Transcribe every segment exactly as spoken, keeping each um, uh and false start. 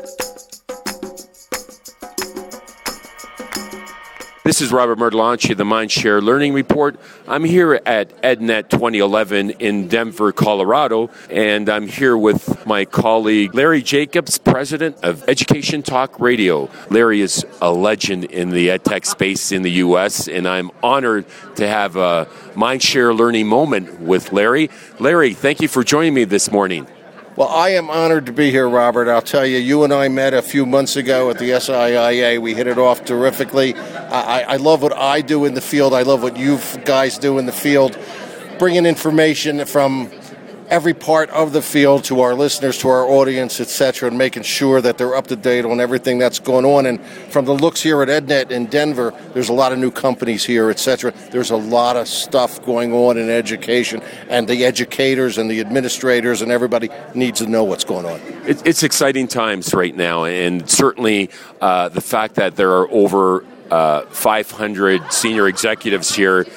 This is Robert Murdelanchi, the Mindshare Learning Report. I'm here at EdNet twenty eleven in Denver, Colorado, and I'm here with my colleague Larry Jacobs, president of Education Talk Radio. Larry is a legend in the edtech space in the U S, and I'm honored to have a Mindshare Learning moment with Larry. Larry, thank you for joining me this morning. Well, I am honored to be here, Robert. I'll tell you, you and I met a few months ago at the S I I A. We hit it off terrifically. I, I love what I do in the field. I love what you guys do in the field, bringing information from every part of the field to our listeners, to our audience, et cetera, and making sure that they're up to date on everything that's going on. And from the looks here at EdNet in Denver, there's a lot of new companies here, et cetera. There's a lot of stuff going on in education, and the educators and the administrators and everybody needs to know what's going on. It, it's exciting times right now, and certainly uh, the fact that there are over uh, five hundred senior executives here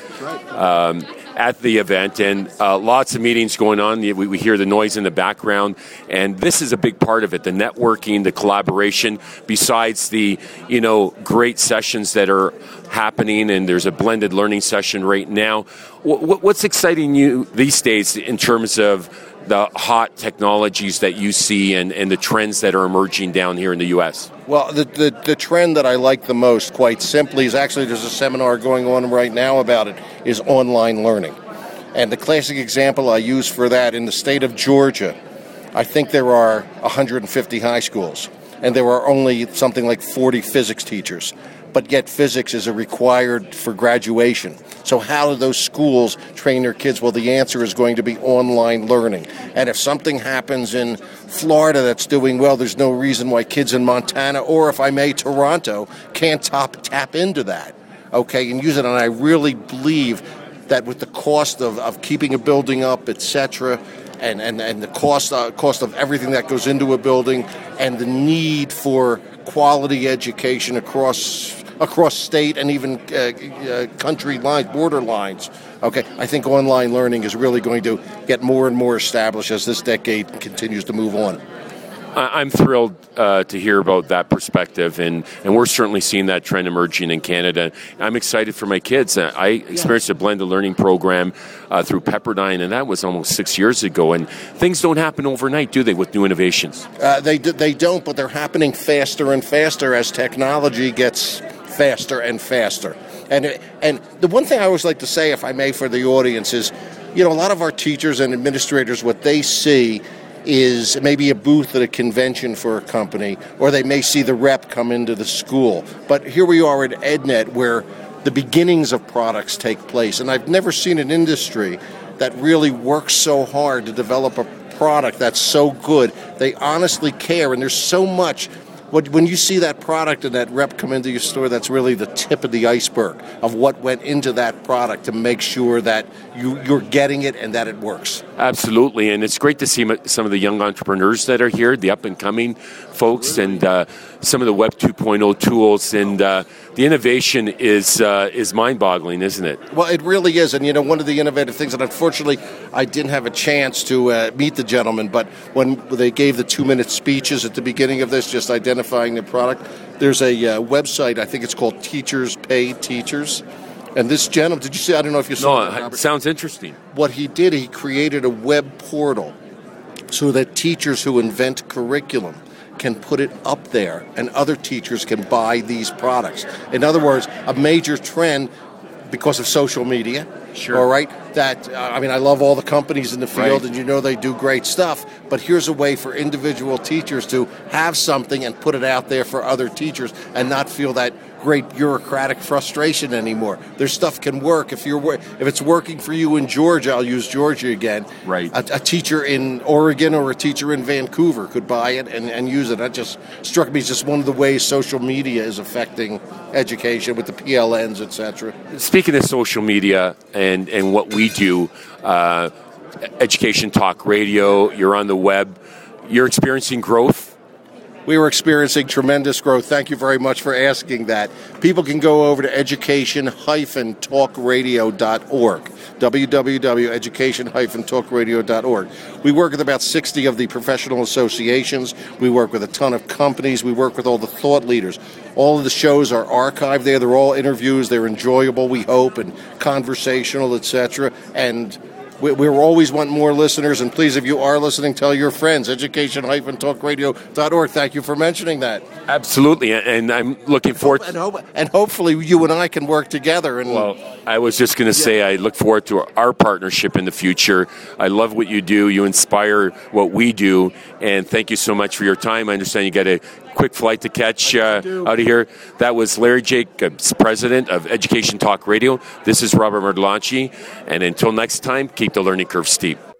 um, at the event, and uh, lots of meetings going on. We, we hear the noise in the background, and this is a big part of it, the networking, the collaboration, besides the, you know, great sessions that are happening, and there's a blended learning session right now. What, what's exciting you these days in terms of the hot technologies that you see and, and the trends that are emerging down here in the U S? Well, the, the, the trend that I like the most, quite simply, is actually there's a seminar going on right now about it, is online learning. And the classic example I use for that, in the state of Georgia, I think there are one hundred fifty high schools, and there are only something like forty physics teachers. But yet physics is a required for graduation. So how do those schools train their kids? Well, the answer is going to be online learning. And if something happens in Florida that's doing well, there's no reason why kids in Montana, or if I may, Toronto, can't top, tap into that, okay, and use it. And I really believe that with the cost of, of keeping a building up, et cetera, and, and, and the cost, uh, cost of everything that goes into a building, and the need for quality education across across state and even uh, uh, country lines, border lines. Okay, I think online learning is really going to get more and more established as this decade continues to move on. I'm thrilled uh, to hear about that perspective, and, and we're certainly seeing that trend emerging in Canada. I'm excited for my kids. I experienced a blended learning program uh, through Pepperdine, and that was almost six years ago. And things don't happen overnight, do they, with new innovations? Uh, they do, they don't, but they're happening faster and faster as technology gets faster and faster. And and the one thing I always like to say, if I may, for the audience is, you know, a lot of our teachers and administrators, what they see is maybe a booth at a convention for a company, or they may see the rep come into the school. But here we are at EdNet, where the beginnings of products take place. And I've never seen an industry that really works so hard to develop a product that's so good. They honestly care, and there's so much. When you see that product and that rep come into your store, that's really the tip of the iceberg of what went into that product to make sure that you, you're getting it and that it works. Absolutely, and it's great to see some of the young entrepreneurs that are here, the up-and-coming folks, and uh, some of the Web two point oh tools, and uh, the innovation is uh, is mind-boggling, isn't it? Well, it really is, and you know, one of the innovative things, and unfortunately, I didn't have a chance to uh, meet the gentleman, but when they gave the two-minute speeches at the beginning of this, just identifying the product, there's a uh, website, I think it's called Teachers Pay Teachers. And this gentleman, did you see? I don't know if you saw it. No, it sounds interesting. What he did, he created a web portal so that teachers who invent curriculum can put it up there, and other teachers can buy these products. In other words, a major trend because of social media. Sure. All right. That uh, I mean, I love all the companies in the field, right, and you know they do great stuff. But here's a way for individual teachers to have something and put it out there for other teachers, and not feel that great bureaucratic frustration anymore. Their stuff can work if you're if it's working for you in Georgia. I'll use Georgia again. Right. A, a teacher in Oregon or a teacher in Vancouver could buy it and, and use it. That just struck me as just one of the ways social media is affecting education with the P L Ns, et cetera. Speaking of social media and and what we do, uh, Education Talk Radio, you're on the web, you're experiencing growth we were experiencing tremendous growth. Thank you very much for asking that. People can go over to education dash talk radio dot org, w w w dot education dash talk radio dot org. We work with about sixty of the professional associations. We work with a ton of companies. We work with all the thought leaders. All of the shows are archived there. They're all interviews. They're enjoyable, we hope, and conversational, et cetera. And we, we always want more listeners. And please, if you are listening, tell your friends. education dash talk radio dot org. Thank you for mentioning that. Absolutely, and I'm looking forward. And, hope, and hopefully, you and I can work together. And well, I was just going to say, I look forward to our partnership in the future. I love what you do. You inspire what we do, and thank you so much for your time. I understand you got a quick flight to catch uh, out of here. That was Larry Jacobs, president of Education Talk Radio. This is Robert Murdelacci, and until next time, keep the learning curve steep.